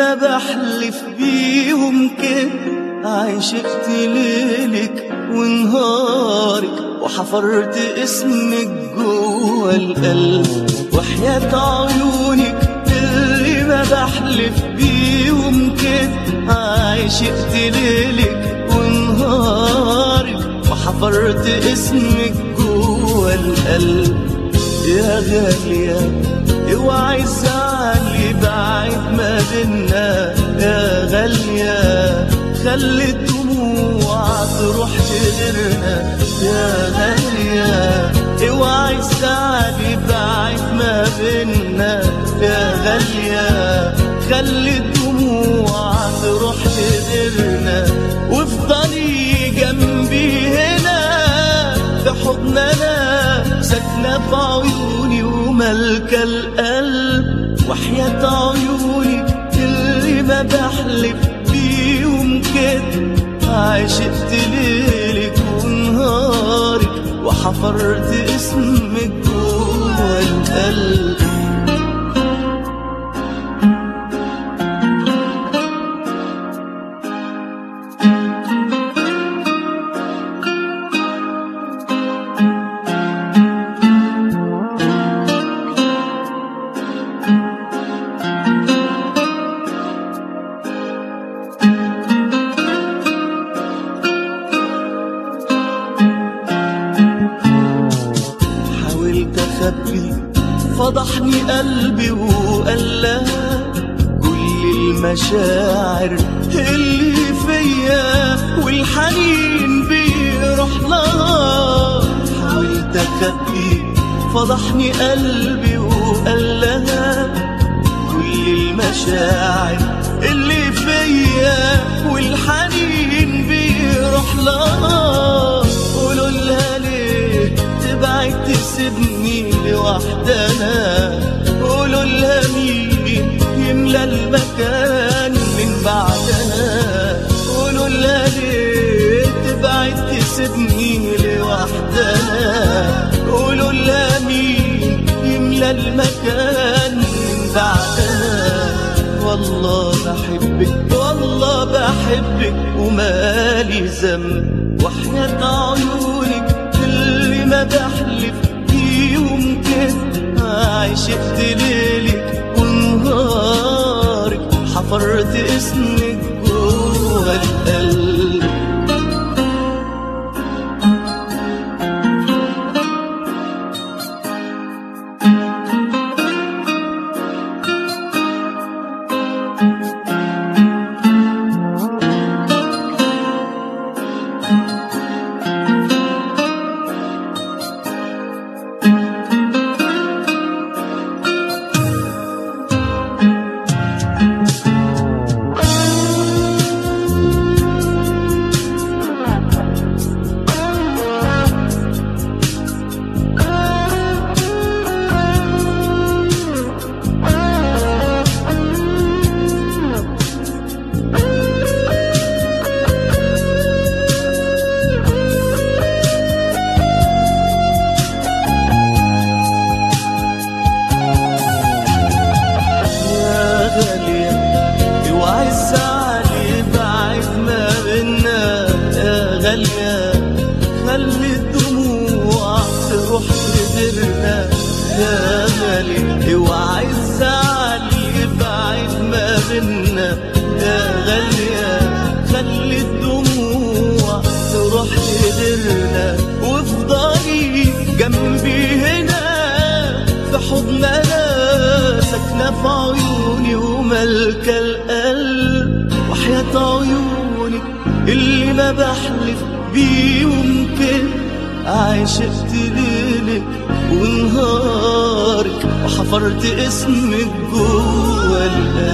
ما بحلف بيهم كده. عشقت ليلك ونهارك وحفرت اسمك جوه القلب، وحياة عيونك اللي ما بحلف بيهم كده. عشقت ليلك ونهارك وحفرت اسمك جوه القلب. يا غالية اوعي تزعلي بعد ما بينا، يا غالية خلي الدموع تروح تغيرنا. يا غالية اوعي تزعلي بعد ما بينا، يا غالية خلي الدموع تروح تغيرنا. وافضلي جنبي هنا في حضننا، ساكنة في عيوني وملكة القلب. وحياة عيونك اللي ما بحلف بيهم كده. عشقت ليلك ونهارك وحفرت اسمك جوه القلب. فضحني قلبي وقال لها كل المشاعر اللي فيا والحنين بيروح لها. حاولت اخبي فضحني قلبي وقال لها كل المشاعر اللي فيا والحنين بيروح لها. قولوا لها ليه تبعد تسيبني لوحدنا، قولوا لها مين يملى المكان من بعدها. قولوا لها ليه تبعد تسيبني لوحدنا، قولوا لها مين يملى المكان من بعدها. والله بحبك والله بحبك ومالي ذنب، وحياة عيونك اللي ما بحلف بيهم كده. عشقت ليلك ونهارك حفرت اسمك جوه القلب. خلي الدموع تروح تغيرنا. يا غالي اوعي الزعل يبعد ما بينا. يا غالية خلي الدموع تروح تغيرنا. وافضلي جنبي هنا في حضننا، ساكنة في عيوني وملكة القلب. وحياة عيونك اللي ما بحلف بيهم كده. عشقت ليلك ونهارك وحفرت اسمك جوه القلب.